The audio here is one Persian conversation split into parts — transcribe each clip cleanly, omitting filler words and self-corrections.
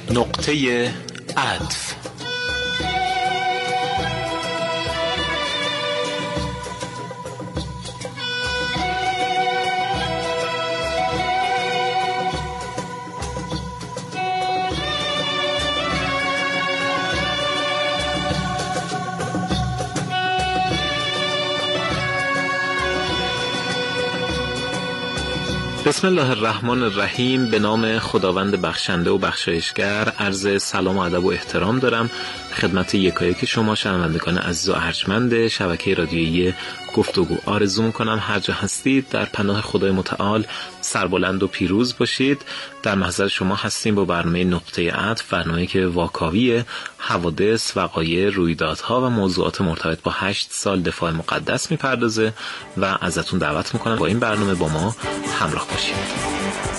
نقطه عطف. بسم الله الرحمن الرحیم. به نام خداوند بخشنده و بخشایشگر عرض سلام و ادب و احترام دارم خدمت یکایک شما شنوندگان عزیز و ارجمند شبکه رادیویی گفتگو. آرزو میکنم هر جا هستید در پناه خدای متعال سربلند و پیروز باشید. در محضر شما هستیم با برنامه نقطه عطف، برنامه‌ای که واکاوی حوادث، وقایع، رویدادها و موضوعات مرتبط با 8 سال دفاع مقدس میپردازه و ازتون دعوت میکنم با این برنامه با ما همراه باشید.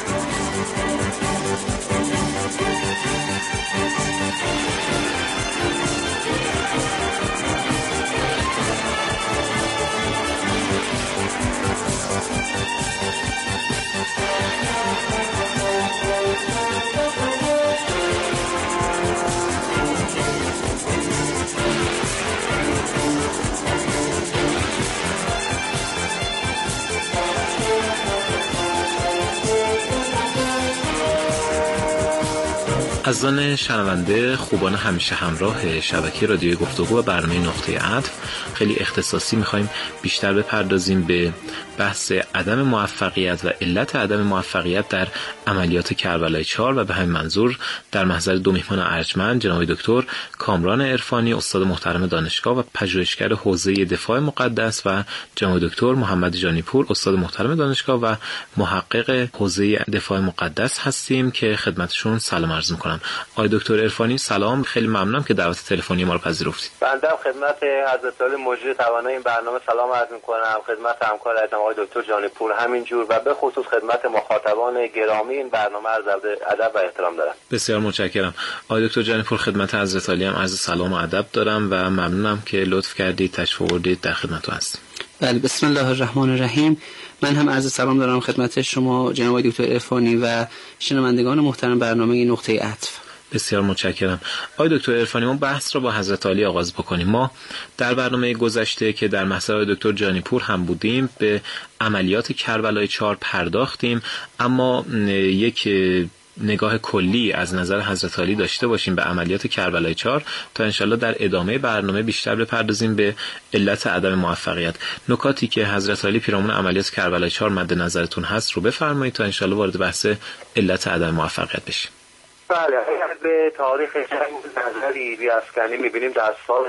عزیزان شنونده خوبان همیشه همراه شبکه رادیوی گفتگو و برنامه نقطه عطف، خیلی اختصاصی میخوایم بیشتر بپردازیم به بحث عدم موفقیت و علت عدم موفقیت در عملیات کربلای 4 و به همین منظور در محضر دو میهمان ارجمند جناب دکتر کامران عرفانی، استاد محترم دانشگاه و پژوهشگر حوزه دفاع مقدس، و جناب دکتر محمد جانیپور، استاد محترم دانشگاه و محقق حوزه دفاع مقدس هستیم که خدمتشون سلام عرض میکنم. آقای دکتر عرفانی سلام، خیلی ممنونم که دعوت تلفنی ما رو پذیرفتید. بنده خدمت حضرت عالی مجری توانای این برنامه سلام عرض میکنم، خدمت همکار عزیزم آقای دکتر جانیپور همینجور و به خصوص خدمت مخاطبان گرامی این برنامه عرض ادب و احترام دارم. بسیار متشکرم. آقای دکتر جانیپور خدمت حضرت عالی هم عرض سلام و ادب دارم و ممنونم که لطف کردید تشریف آوردید، در خدمتتون هستم. بله، بسم الله الرحمن الرحیم. من هم عرض سلام دارم خدمت شما جناب دکتر عرفانی و شنوندگان محترم برنامه نقطه عطف. بسیار متشکرم. آقای دکتر عرفانی، ما بحث رو با حضرت عالی آغاز بکنیم. ما در برنامه گذشته که در محضر آقای دکتر جانیپور هم بودیم به عملیات کربلای 4 پرداختیم، اما یک نگاه کلی از نظر حضرت عالی داشته باشیم به عملیات کربلای 4 تا انشالله در ادامه برنامه بیشتر بپردازیم به علت عدم موفقیت. نکاتی که حضرت عالی پیرامون عملیات کربلای 4 مد نظرتون هست رو بفرمایید تا انشالله وارد بحث علت عدم موفقیت بشیم. بله، اگر به تاریخ جنگ نظری بیافکنیم می‌بینیم در سال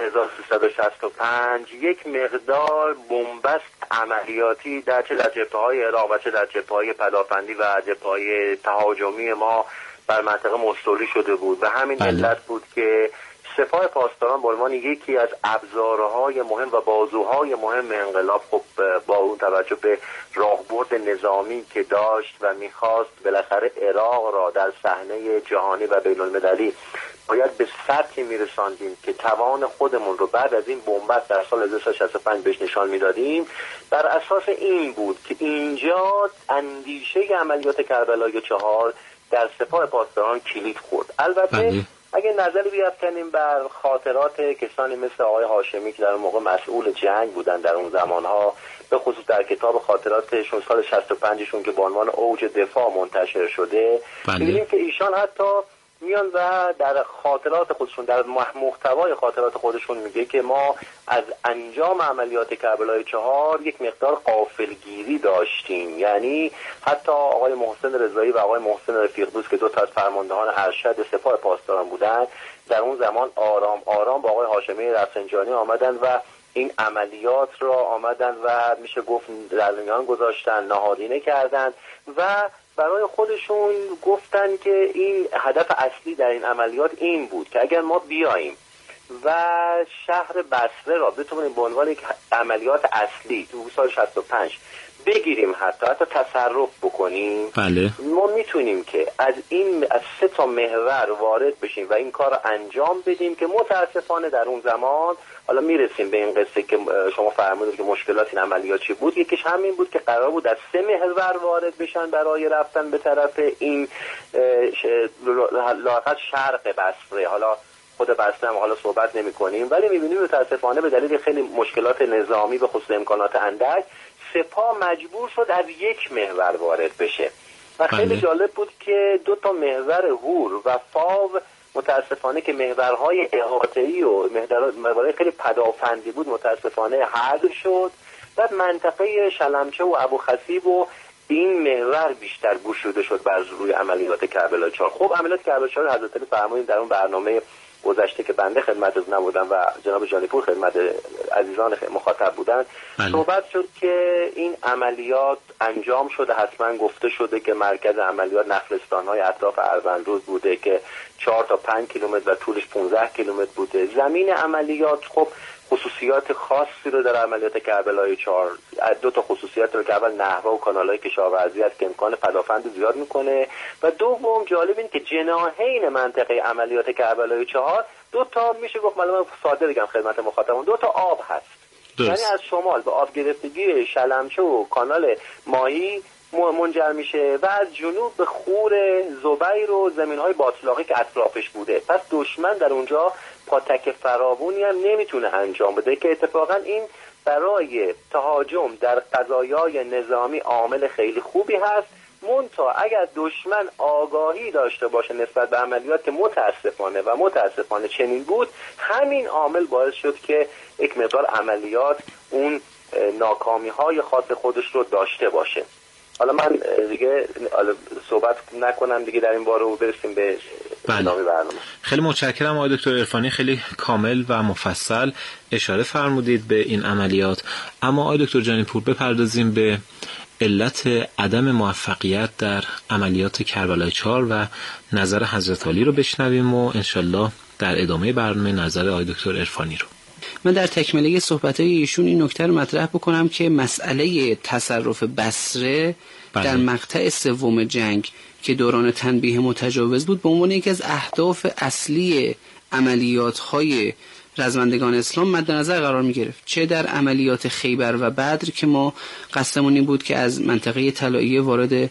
1365 یک مقدار بنبست عملیاتی در چه در جبهه‌های عراق و چه در جبهه‌های پدافندی و جبهه‌های تهاجمی ما بر منطقه مستولی شده بود و همین علت بود که سپاه پاسداران به عنوان یکی از ابزارهای مهم و بازوهای مهم انقلاب، خب با اون توجه به راهبرد نظامی که داشت و میخواست بالاخره عراق را در صحنه جهانی و بین المللی باید به سطحی میرساندیم که توان خودمون رو بعد از این بنبست در سال 1965 بهش نشان میدادیم. بر اساس این بود که اینجا اندیشه عملیات کربلای 4 در سپاه پاسداران کلید خورد. البته اگه نظری بیافکنیم بر خاطرات کسانی مثل آقای هاشمی که در اون موقع مسئول جنگ بودن در اون زمانها، به خصوص در کتاب خاطراتشون سال 65شون که با عنوان اوج دفاع منتشر شده، می‌بینیم که ایشان حتی میان و در خاطرات خودشون، در محتوای خاطرات خودشون میگه که ما از انجام عملیات کربلای 4 یک مقدار غافلگیری داشتیم. یعنی حتی آقای محسن رضایی و آقای محسن رفیق‌دوست که دو تا از فرماندهان ارشد سپاه پاسداران بودند، در اون زمان آرام آرام با آقای هاشمی رفسنجانی آمدن و این عملیات را آمدن و میشه گفت در میان گذاشتن، نهادینه کردند و برای خودشون گفتن که این هدف اصلی در این عملیات این بود که اگر ما بیاییم و شهر بصره را بتونیم به عنوان یک عملیات اصلی تو سال 65 بگیریم، حتی تصرف بکنیم، بله، ما میتونیم که از 3 تا محور وارد بشیم و این کار رو انجام بدیم که متاسفانه در اون زمان، حالا میرسیم به این قصه که شما فرمودید که مشکلات این عملیات چی بود، یکیش همین بود که قرار بود از 3 محور وارد بشن برای رفتن به طرف این لااقل شرق بصره. حالا خود بصره هم حالا صحبت نمی کنیم، ولی میبینیم متاسفانه به دلیل خیلی مشکلات نظامی به خصوص امکانات اندک سپاه مجبور شد از 1 محور وارد بشه و خیلی جالب بود که 2 تا محور هور و فاو متاسفانه که محورهای احاطه‌ای و محورهای خیلی پدافندی بود متاسفانه حذف شد. بعد منطقه شلمچه و ابوخصیب و این محور بیشتر گشوده شد بر روی عملیات کربلا 4. خب عملیات کربلا 4 حضرت علی فرمودین در اون برنامه گذشته که بنده خدمت نبودم و جناب جانیپور خدمت عزیزان مخاطب بودن صحبت شد که این عملیات انجام شده. حتما گفته شده که مرکز عملیات نخلستان‌های اطراف اروندرود بوده که 4 تا 5 کیلومتر و طولش 15 کیلومتر بوده. زمین عملیات خب خصوصیات خاصی رو در عملیات کربلای 4 2 تا خصوصیت رو که اول نحوه و کانال‌های کشاورزی است که امکان پدافند زیاد میکنه و دوم جالب این که جناحین منطقه عملیات کربلای 4 2 تا میشه گفت من ساده بگم خدمت مخاطبان 2 تا آب هست. یعنی از شمال به آب گرفتگی شلمچه و کانال ماهی منجر میشه و از جنوب به خور زبیر و زمین‌های باطلاقی که اطرافش بوده. پس دشمن در اونجا پاتک فراوانی هم نمیتونه انجام بده که اتفاقا این برای تهاجم در قضایای نظامی عامل خیلی خوبی هست. منتها اگر دشمن آگاهی داشته باشه نسبت به عملیات که متاسفانه چنین بود، همین عامل باعث شد که یک مقدار عملیات اون ناکامی‌های خاص خودش رو داشته باشه. حالا من دیگه صحبت نکنم دیگه در این باره و برسیم به ادامه برنامه. خیلی متشکرم آقای دکتر عرفانی، خیلی کامل و مفصل اشاره فرمودید به این عملیات. اما آقای دکتر جانیپور بپردازیم به علت عدم موفقیت در عملیات کربلای 4 و نظر حضرت علی رو بشنویم و انشالله در ادامه برنامه نظر آقای دکتر عرفانی رو. من در تکمله صحبت‌های ایشون این نکته رو مطرح بکنم که مسئله تصرف بصره در مقطع 3 جنگ که دوران تنبیه متجاوز بود به عنوان یکی از اهداف اصلی عملیات‌های رزمندگان اسلام مد نظر قرار می‌گرفت، چه در عملیات خیبر و بدر که ما قصدمون این بود که از منطقه طلاییه وارد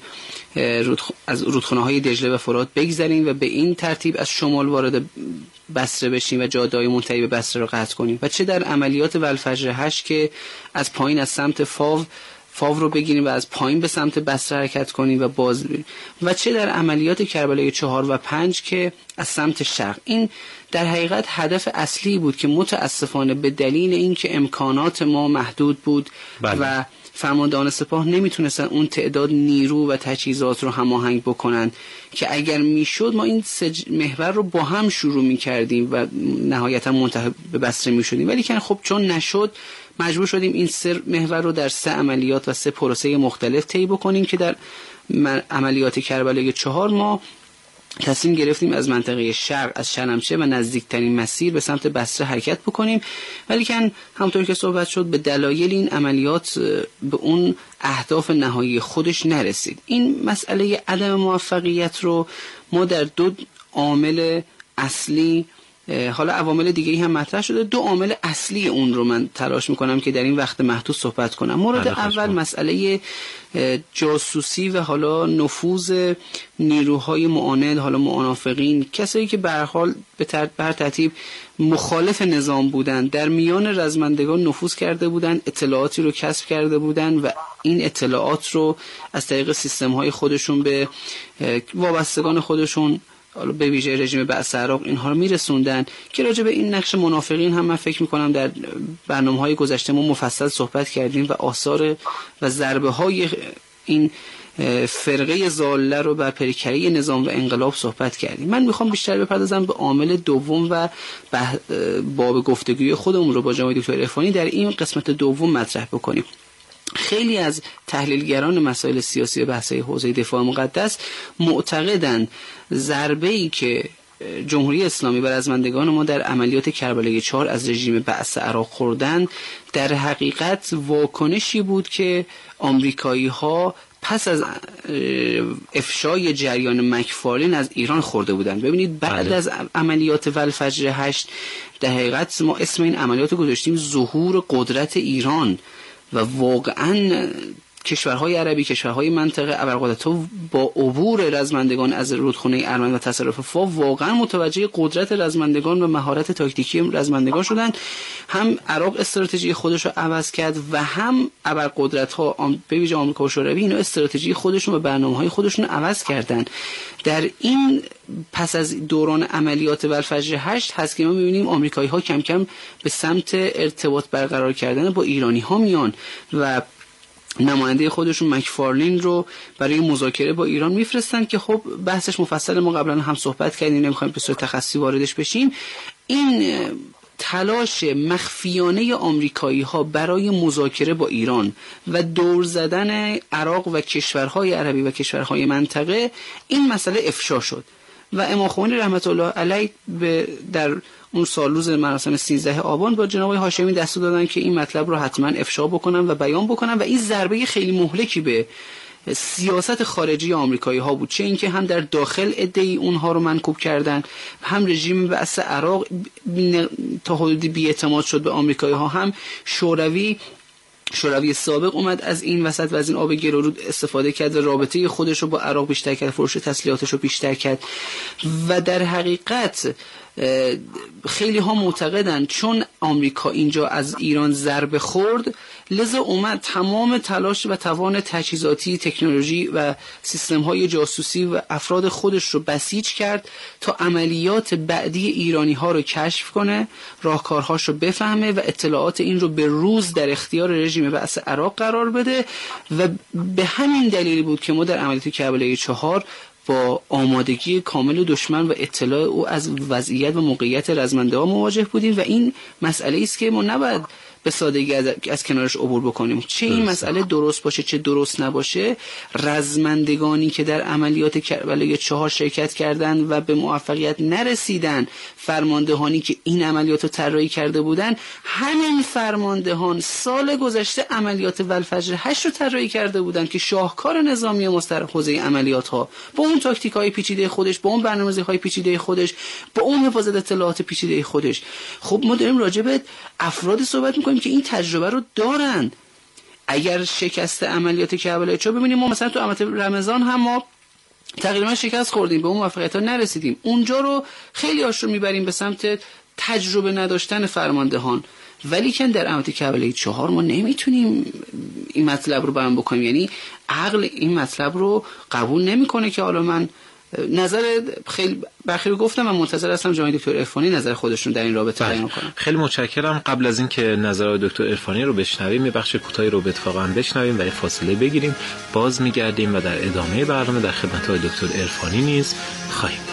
از رودخانه‌های دجله و فرات بگذریم و به این ترتیب از شمال وارد بصره بشیم و جاده‌های منتهی به بصره رو قطع کنیم، و چه در عملیات والفجر 8 که از پایین از سمت فاو رو بگیریم و از پایین به سمت بصره حرکت کنیم و باز بریم، و چه در عملیات کربلای 4 و 5 که از سمت شرق. این در حقیقت هدف اصلی بود که متاسفانه به دلیل اینکه امکانات ما محدود بود و فرماندهان سپاه نمیتونستن اون تعداد نیرو و تجهیزات رو هماهنگ بکنن که اگر میشد ما این 3 محور رو با هم شروع میکردیم و نهایتا منتهی به بصره میشدیم، ولی که خب چون نشد مجبور شدیم این 3 محور رو در 3 عملیات و 3 پروسه مختلف طی بکنیم که در عملیات کربلای 4 ما تصمیم گرفتیم از منطقه شرق از شلمچه و نزدیکترین مسیر به سمت بصره حرکت بکنیم، ولی که همونطور که صحبت شد به دلایل این عملیات به اون اهداف نهایی خودش نرسید. این مسئله عدم موفقیت رو ما در 2 عامل اصلی، حالا عوامل دیگه‌ای هم مطرح شده، 2 عامل اصلی اون رو من تلاش میکنم که در این وقت محدود صحبت کنم. مورد اول مسئله جاسوسی و حالا نفوذ نیروهای معاند، حالا منافقین، کسایی که به هر حال به هر ترتیب مخالف نظام بودن، در میان رزمندگان نفوذ کرده بودن، اطلاعاتی رو کسب کرده بودن و این اطلاعات رو از طریق سیستم‌های خودشون به وابستگان خودشون، حالا به ویژه رژیم بعث عراق، اینها رو میرسوندن که راجع به این نقش منافقین هم من فکر میکنم در برنامه‌های گذشته ما مفصل صحبت کردیم و آثار و ضربه‌های این فرقه ضاله رو بر پیکره نظام و انقلاب صحبت کردیم. من میخوام بیشتر بپردازم به عامل دوم و باب گفتگوی خودمون رو با جناب دکتر عرفانی در این قسمت دوم مطرح بکنیم. خیلی از تحلیلگران مسائل سیاسی و بحث‌های حوزه دفاع مقدس معتقدند ضربه‌ای که جمهوری اسلامی بر رزمندگان ما در عملیات کربلای 4 از رژیم بعث عراق خوردن در حقیقت واکنشی بود که آمریکایی‌ها پس از افشای جریان مکفارلین از ایران خورده بودن. ببینید بعد از عملیات والفجر 8 در حقیقت ما اسم این عملیات رو گذاشتیم ظهور قدرت ایران و واقعاً کشورهای عربی، کشورهای منطقه ابرقدرت‌ها با عبور رزمندگان از رودخانه ارمن و تصرف فاو واقعا متوجه قدرت رزمندگان و مهارت تاکتیکی رزمندگان شدند. هم عراق استراتژی خودش رو عوض کرد و هم ابرقدرت‌ها به ویژه آمریکا و شوروی اینا استراتژی خودشون و برنامه‌های خودشون رو عوض کردند. در این پس از دوران عملیات والفجر 8 هست که ما می‌بینیم آمریکایی‌ها کم کم به سمت ارتباط برقرار کردن با ایرانی‌ها میان و نماینده خودشون مکفارلین رو برای مذاکره با ایران میفرستن که خب بحثش مفصل، ما قبلا هم صحبت کردیم، نمیخوایم به صورت تخصصی واردش بشیم. این تلاش مخفیانه آمریکایی ها برای مذاکره با ایران و دور زدن عراق و کشورهای عربی و کشورهای منطقه، این مسئله افشا شد و امام خمینی رحمت الله علیه در اون سالروز مراسم 13 آبان با جناب هاشمی دستور دادن که این مطلب رو حتما افشا بکنن و بیان بکنن و این ضربه خیلی مهلکی به سیاست خارجی آمریکایی ها بود، چه اینکه هم در داخل عده‌ای اونها رو منکوب کردن، هم رژیم بعث عراق تا حدودی بی‌اعتماد شد به آمریکایی ها، هم شوروی سابق اومد از این وسط و از این آب گرورود استفاده کرد و رابطه خودش رو با عراق بیشتر کرد، فروش تسلیحاتش رو بیشتر کرد و در حقیقت خیلی ها معتقدن چون آمریکا اینجا از ایران ضربه خورد لذا اومد تمام تلاش و توان تجهیزاتی، تکنولوژی و سیستم های جاسوسی و افراد خودش رو بسیج کرد تا عملیات بعدی ایرانی ها رو کشف کنه، راهکارهاش رو بفهمه و اطلاعات این رو به روز در اختیار رژیم بعث عراق قرار بده و به همین دلیل بود که ما در عملیات کربلای 4 با آمادگی کامل دشمن و اطلاع او از وضعیت و موقعیت رزمنده‌ها مواجه بودیم و این مسئله است که ما نباید به سادگی از کنارش عبور بکنیم. چه این مسئله درست باشه چه درست نباشه، رزمندگانی که در عملیات کربلای 4 شرکت کردند و به موفقیت نرسیدن، فرماندهانی که این عملیات رو طراحی کرده بودند، همین فرماندهان سال گذشته عملیات والفجر 8 رو طراحی کرده بودند که شاهکار نظامی ماست در حوزه عملیات ها، با اون تاکتیک های پیچیده خودش، با اون برنامه‌ریزی های پیچیده خودش، با اون حفاظت اطلاعات پیچیده خودش. خب ما داریم راجع به افراد صحبت می‌کنیم که این تجربه رو دارن. اگر شکست عملیات کربلای 4 ببینیم، ما مثلا تو عملیات رمضان هم ما تقریبا شکست خوردیم، به اون موفقیت‌ها نرسیدیم. اونجا رو خیلی هاش رو میبریم به سمت تجربه نداشتن فرماندهان، ولی که در عملیات کربلای 4 ما نمیتونیم این مطلب رو بیان بکنیم. یعنی عقل این مطلب رو قبول نمیکنه که حالا من نظر خیلی بخیر گفتم و منتظر هستم جناب دکتر عرفانی نظر خودشون در این رابطه بیان کنن. خیلی متشکرم. قبل از اینکه نظر دکتر عرفانی رو بشنویم یه بخش کوتاهی رو اتفاقا بشنویم و فاصله بگیریم، باز میگردیم و در ادامه برنامه در خدمت دکتر عرفانی نیز خواهیم بود.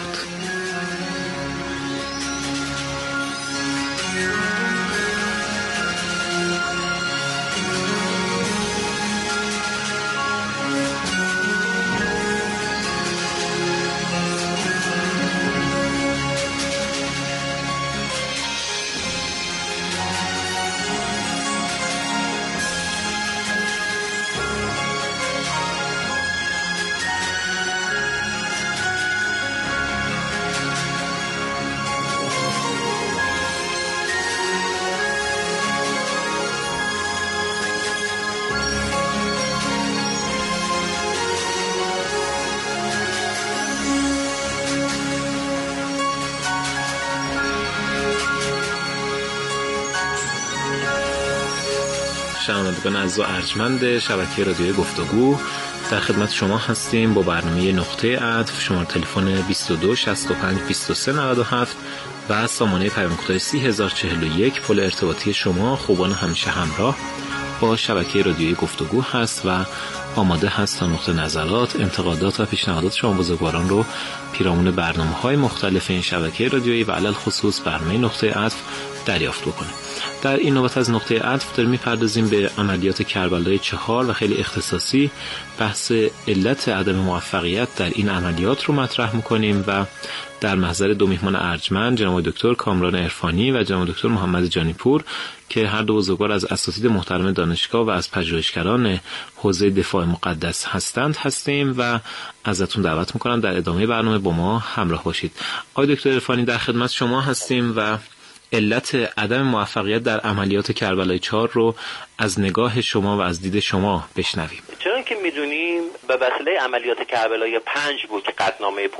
شنوندگان عزیز و ارجمند شبکه رادیوی گفتگو، در خدمت شما هستیم با برنامه نقطه عطف. شماره تلفن 22 65 23 97 و سامانه پیام کوتاه 30041 پل ارتباطی شما خوبان همیشه همراه با شبکه رادیوی گفتگو هست و آماده هست تا نقطه نظرات، انتقادات و پیشنهادات شما بزرگواران رو پیرامون برنامه‌های مختلف این شبکه رادیویی و علل خصوص برنامه نقطه عطف دریافت بکنید. در این نوبت از نقطه عطف داریم میپردازیم به عملیات کربلای 4 و خیلی اختصاصی بحث علت عدم موفقیت در این عملیات رو مطرح میکنیم و در محضر دو میهمان ارجمند جناب دکتر کامران عرفانی و جناب دکتر محمد جانیپور که هر دو بزرگوار از اساتید محترم دانشگاه و از پژوهشگران حوزه دفاع مقدس هستیم و ازتون دعوت میکنم در ادامه برنامه با ما همراه باشید. آقای دکتر عرفانی در خدمت شما هستیم و علت عدم موفقیت در عملیات کربلای 4 رو از نگاه شما و از دید شما بشنویم. چون که میدونیم به وسیله عملیات کربلای 5 بود که قطعنامه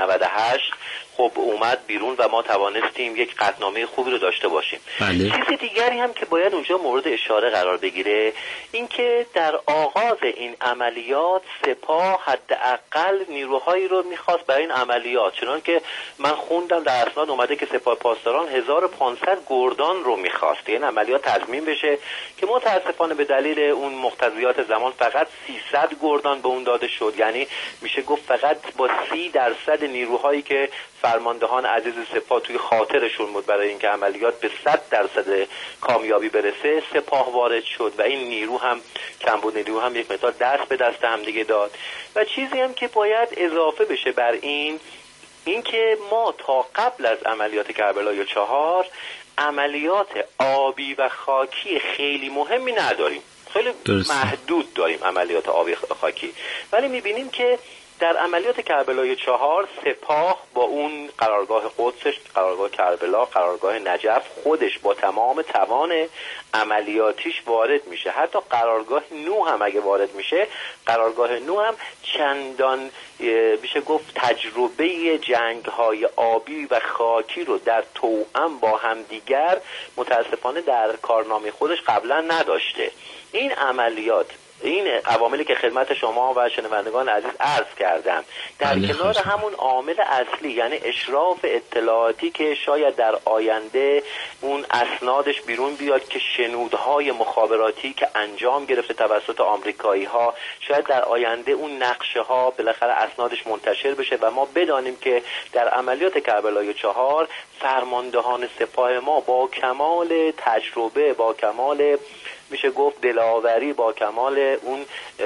598 خب اومد بیرون و ما توانستیم یک قطعنامه خوبی رو داشته باشیم. بله. چیز دیگری هم که باید اونجا مورد اشاره قرار بگیره این که در آغاز این عملیات سپاه حداقل نیروهایی رو میخواست برای این عملیات، چون که من خوندم در اسناد اومده که سپاه پاسداران 1500 گردان رو میخواست این عملیات تضمین بشه که متاسفانه به دلیل اون مقتضیات زمان فقط 300 گردان به اون داده شد. یعنی میشه گفت فقط با 30% نیروهایی که فرماندهان عزیز سپاه توی خاطرشون بود برای اینکه عملیات به 100% کامیابی برسه سپاه وارد شد و این نیرو هم کمبود نیرو هم یک مقدار دست به دست هم دیگه داد. و چیزی هم که باید اضافه بشه بر این که ما تا قبل از عملیات کربلای 4 عملیات آبی و خاکی خیلی مهمی نداریم، خیلی محدود داریم عملیات آبی خاکی، ولی میبینیم که در عملیات کربلای 4 سپاه با اون قرارگاه قدسش، قرارگاه کربلا، قرارگاه نجف خودش با تمام توان عملیاتیش وارد میشه. حتی قرارگاه نو هم اگه وارد میشه، قرارگاه نو هم چندان میشه گفت تجربه جنگ‌های آبی و خاکی رو در توأم با همدیگر متاسفانه در کارنامه خودش قبلا نداشته. این عملیات، این عواملی که خدمت شما و شنوندگان عزیز عرض کردم در کنار همون عامل اصلی یعنی اشراف اطلاعاتی که شاید در آینده اون اسنادش بیرون بیاد که شنودهای مخابراتی که انجام گرفته توسط آمریکایی ها، شاید در آینده اون نقشه ها بالاخره اسنادش منتشر بشه و ما بدانیم که در عملیات کربلای 4 فرماندهان سپاه ما با کمال تجربه، با کمال میشه گفت دلاوری، با کمال اون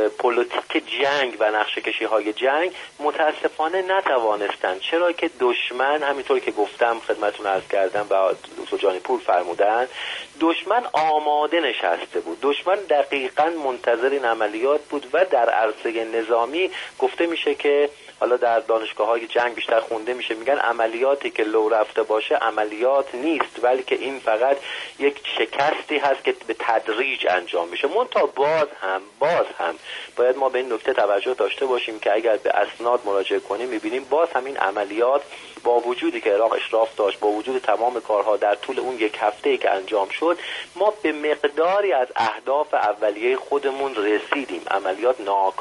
پلیتیک جنگ و نقشه کشی های جنگ متاسفانه نتوانستند. چرا که دشمن همینطور که گفتم خدمتتون عرض کردم و دکتر جانیپور فرمودن، دشمن آماده نشسته بود، دشمن دقیقاً منتظر این عملیات بود و در عرصه نظامی گفته میشه که حالا در دانشگاه‌های جنگ بیشتر خونده میشه، میگن عملیاتی که لو رفته باشه عملیات نیست، بلکه این فقط یک شکستی هست که به تدریج انجام میشه. منتها باز هم باید ما به این نکته توجه داشته باشیم که اگر به اسناد مراجعه کنیم میبینیم باز هم این عملیات با وجودی که عراق اشراف داشت، با وجود تمام کارها در طول اون یک هفته‌ای که انجام شد، ما به مقداری از اهداف اولیه خودمون رسیدیم. عملیات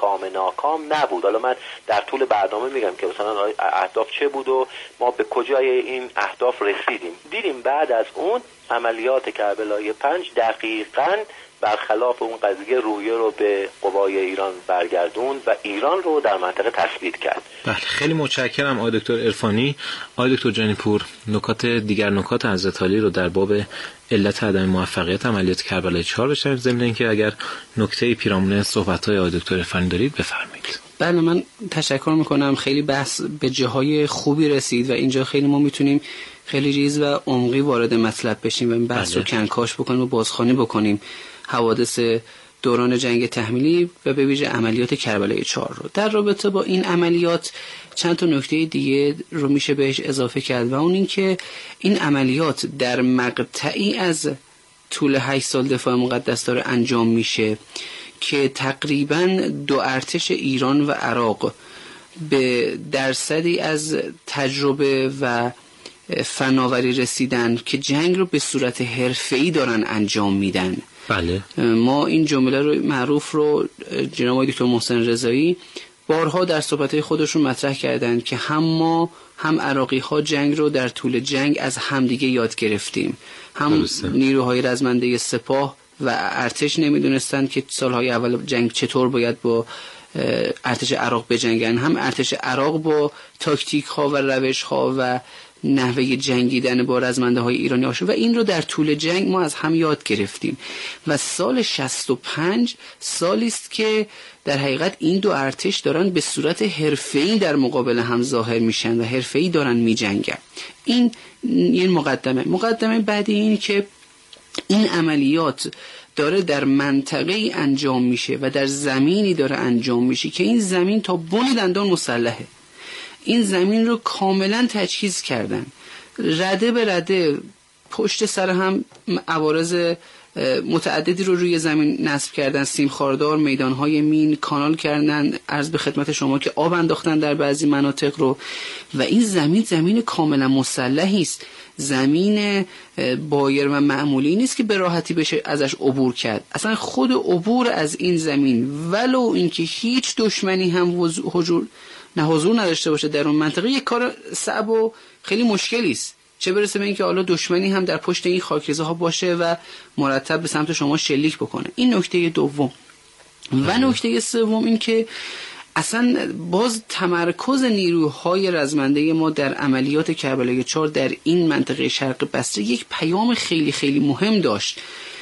ناکام نبود. حالا من در طول برنامه میگم که مثلا اهداف چه بود و ما به کجای این اهداف رسیدیم. دیدیم بعد از اون عملیات کربلای 5 دقیقاً برخلاف اون قضیه رویه رو به قوای ایران برگردوند و ایران رو در منطقه تثبیت کرد. بله، خیلی متشکرم آقای دکتر عرفانی. آقای دکتر جانیپور، نکات حضرت عالی رو در باب علت عدم موفقیت عملیات کربلای 4 بشنویم، ضمن اینکه اگر نکته پیرامون صحبت‌های آقای دکتر عرفانی دارید بفرمایید. بله، من تشکر میکنم. خیلی بحث به جاهای خوبی رسید و اینجا خیلی ما میتونیم خیلی ریز و عمقی وارد مطلب بشیم و این بحث رو کنکاش بکنیم و بازخوانی بکنیم حوادث دوران جنگ تحمیلی و به ویژه عملیات کربلای 4 رو. در رابطه با این عملیات چند تا نکته دیگه رو میشه بهش اضافه کرد و اون این که این عملیات در مقطعی از طول 8 سال دفاع مقدس داره انجام میشه که تقریباً دو ارتش ایران و عراق به درصدی از تجربه و فناوری رسیدن که جنگ رو به صورت حرفه‌ای دارن انجام میدن. بله. ما این جمله رو معروف رو جناب دکتر محسن رضایی بارها در صحبت‌های خودشون مطرح کردن که هم ما هم عراقی‌ها جنگ رو در طول جنگ از همدیگه یاد گرفتیم. هم نیروهای رزمنده سپاه و ارتش نمیدونستن که سالهای اول جنگ چطور باید با ارتش عراق بجنگن، هم ارتش عراق با تاکتیک ها و روش ها و نحوه جنگیدن با رزمنده های ایرانی آشنا و این رو در طول جنگ ما از هم یاد گرفتیم و سال 65 سالی است که در حقیقت این دو ارتش دارن به صورت حرفه‌ای در مقابل هم ظاهر میشن و حرفه‌ای دارن میجنگن. این مقدمه بعدی این که این عملیات داره در منطقه‌ای انجام میشه و در زمینی داره انجام میشه که این زمین تا بن دندان مسلحه. این زمین رو کاملا تجهیز کردن، رده به رده پشت سر هم عوارض متعددی رو روی زمین نصب کردن، سیم خاردار، میدانهای مین، کانال کردن، عرض به خدمت شما که آب انداختن در بعضی مناطق رو و این زمین کاملا مسلحی است. زمین بایر و معمولی نیست که به راحتی بشه ازش عبور کرد. اصلا خود عبور از این زمین ولو اینکه هیچ دشمنی هم حضور نداشته باشه در اون منطقه یک کار صعب و خیلی مشکلی است، چه برسه به اینکه حالا دشمنی هم در پشت این خاکریزه ها باشه و مرتب به سمت شما شلیک بکنه. این نکته دوم. و نکته سوم این که اصلا باز تمرکز نیروهای رزمنده ما در عملیات کربلای 4 در این منطقه شرق بصره یک پیام خیلی خیلی مهم داشت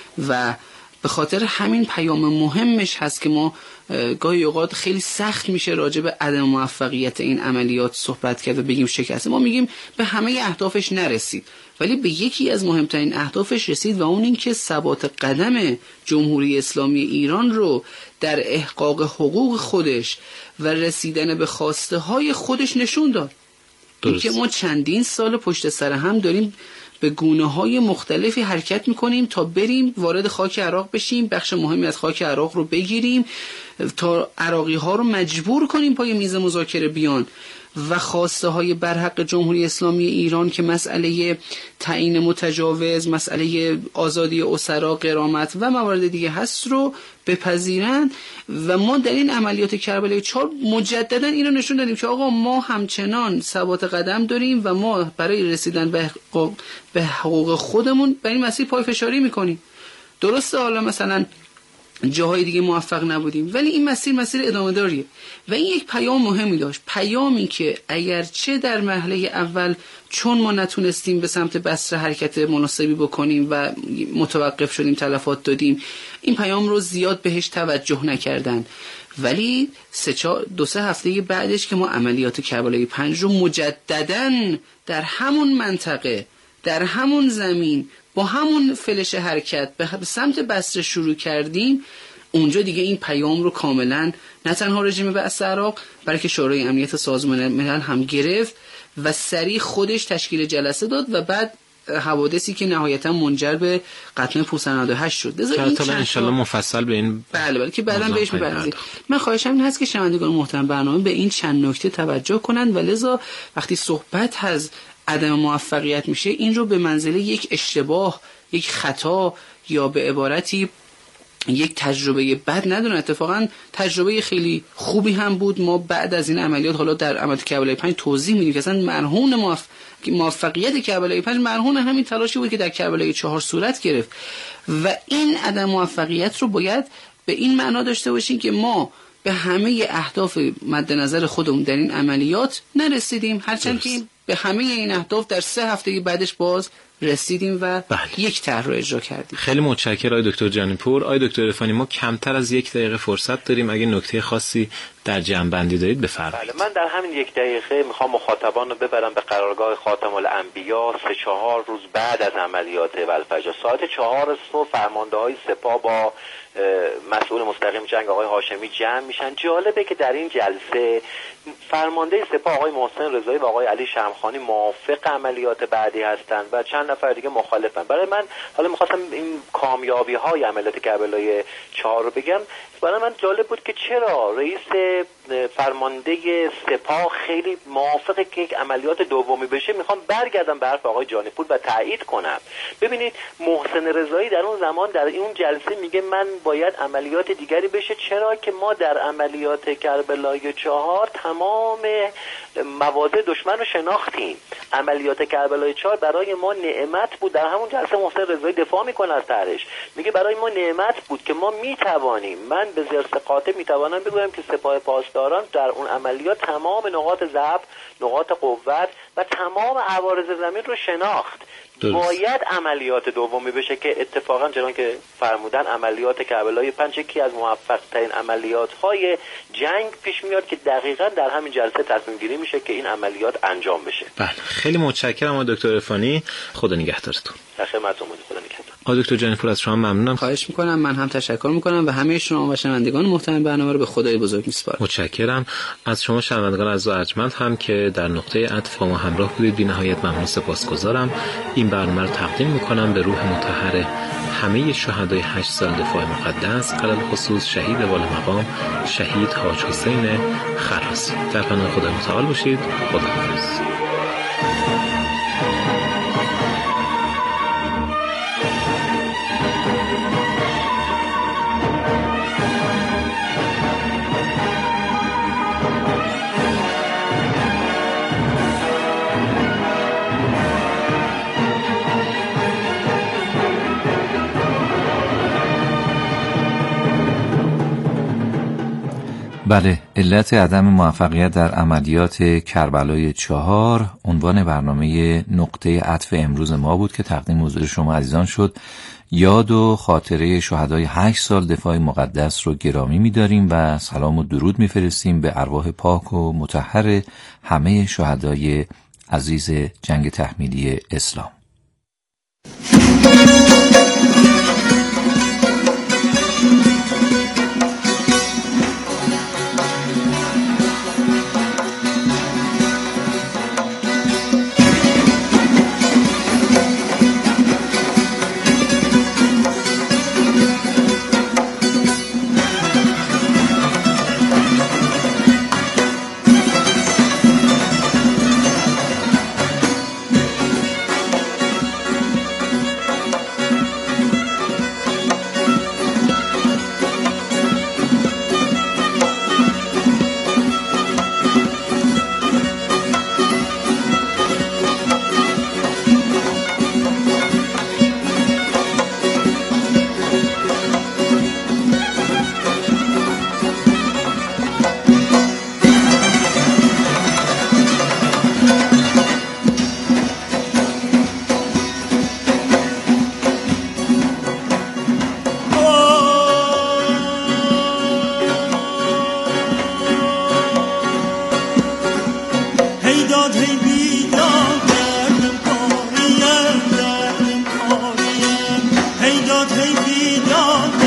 و به خاطر همین پیام مهمش هست که ما گاهی اوقات خیلی سخت میشه راجع به عدم موفقیت این عملیات صحبت کرد و بگیم شکسته. ما میگیم به همه اهدافش نرسید ولی به یکی از مهمترین اهدافش رسید و اون این که ثبات قدم جمهوری اسلامی ایران رو در احقاق حقوق خودش و رسیدن به خواسته های خودش نشون داد. این که ما چندین سال پشت سر هم داریم به گونه‌های مختلفی حرکت می‌کنیم تا بریم وارد خاک عراق بشیم، بخش مهمی از خاک عراق رو بگیریم تا عراقی‌ها رو مجبور کنیم پای میز مذاکره بیان و خواسته های برحق جمهوری اسلامی ایران که مسئله تعیین متجاوز، مسئله آزادی اسرا، غرامت و موارد دیگه هست رو بپذیرند و ما در این عملیات کربلای 4 مجددا این رو نشون دادیم که آقا ما همچنان ثبات قدم داریم و ما برای رسیدن به حقوق خودمون به این مسیر پای فشاری میکنیم. درسته حالا مثلا جاهای دیگه موفق نبودیم ولی این مسیر ادامه داریه و این یک پیام مهمی داشت، پیامی که اگرچه در مرحله اول چون ما نتونستیم به سمت بصره حرکت مناسبی بکنیم و متوقف شدیم، تلفات دادیم، این پیام رو زیاد بهش توجه نکردن ولی 2-3 هفته بعدش که ما عملیات کربلای 5 رو مجدداً در همون منطقه، در همون زمین، با همون فلش حرکت به سمت بصره شروع کردیم، اونجا دیگه این پیام رو کاملا نه تنها رژیم بعث عراق بلکه شورای امنیت سازمان ملل هم گرفت و سریع خودش تشکیل جلسه داد و بعد حوادثی که نهایتا منجر به قتل پوست 98 شد. که ان شاءالله مفصل به این بله که بعداً بهش می‌پردازیم. من خواهشم این هست که شنوندگان محترم برنامه به این چند نکته توجه کنند و لذا وقتی صحبت از عدم موفقیت میشه این رو به منزله یک اشتباه، یک خطا یا به عبارتی یک تجربه بد ندونن. اتفاقا تجربه خیلی خوبی هم بود. ما بعد از این عملیات حالا در عملیات کربلای 5 توضیح میدیم که اصلا مرهون موفقیت کربلای 5 مرهون همین تلاشی بود که در کربلای 4 صورت گرفت و این عدم موفقیت رو باید به این معنا داشته باشیم که ما به همه اهداف مد نظر خودمون در این عملیات نرسیدیم، هرچند که به همه این اهداف در 3 هفته بعدش باز رسیدیم و یک طرح رو اجرا کردیم. خیلی متشکرم آقای دکتر جانیپور. آقای دکتر عرفانی، ما کمتر از 1 دقیقه فرصت داریم، اگه نکته خاصی در جمع‌بندی دارید بفرمایید. بله، من در همین 1 دقیقه میخوام مخاطبان رو ببرم به قرارگاه خاتم الانبیا 3-4 روز بعد از عملیات ولفجر. ساعت 4 صبح فرمانده‌های سپاه با مسئول مستقیم جنگ آقای هاشمی جمع میشن. جالبه که در این جلسه فرمانده سپاه آقای محسن رضایی و آقای علی شمخانی موافق عملیات بعدی هستند و چند نفر دیگه مخالفن. برای من حالا میخواستم این کامیابی های عملیات کربلای 4 رو بگم. برای من جالب بود که چرا رئیس فرمانده سپاه خیلی موافقه که یک عملیات دومی بشه. میخوام برگردم به حرف آقای جانیپور و تایید کنم. ببینید محسن رضایی در اون زمان در اون جلسه میگه من باید عملیات دیگری بشه. چرا که ما در عملیات کربلای 4 تمام مواضع دشمن رو شناختیم. عملیات کربلای 4 برای ما نعمت بود. در همون جلسه محسن رضایی دفاع میکنه از طرحش، میگه برای ما نعمت بود که ما میتوانیم، من به زرس قاطع میتوانم بگویم که سپاه پاسداران در اون عملیات تمام نقاط ضعف، نقاط قوت و تمام عوارض زمین رو شناخت. باید عملیات دومی بشه که اتفاقا چنان که فرمودن عملیات کربلای 5 یکی از موفق ترین عملیات های جنگ پیش میاد که دقیقاً در همین جلسه تصمیم گیری میشه که این عملیات انجام بشه. بله، خیلی متشکرم دکتر عرفانی، خدا نگهدارتون. در خدمتتون بودم، خدا نگهدار. دکتر جانی‌پور از شما ممنونم. خواهش میکنم. من هم تشکر میکنم و همه شما و شنوندگان محترم برنامه رو به خدای بزرگ میسپارم. متشکرم از شما شنوندگان عزیز و ارجمند هم که در نقطه عطف با ما همراه بودید. بی نهایت ممنون، سپاسگزارم. این برنامه رو تقدیم میکنم به روح مطهر همه شهدای 8 سال دفاع مقدس، علل خصوص شهید والامقام شهید حاج حسین خراسی. در پناه خدای متعال باشید. خداحافظ. بله، علت عدم موفقیت در عملیات کربلای 4 عنوان برنامه نقطه عطف امروز ما بود که تقدیم حضور شما عزیزان شد. یاد و خاطره شهدای 8 سال دفاع مقدس رو گرامی می‌داریم و سلام و درود می‌فرستیم به ارواح پاک و مطهر همه شهدای عزیز جنگ تحمیلی اسلام. Hey,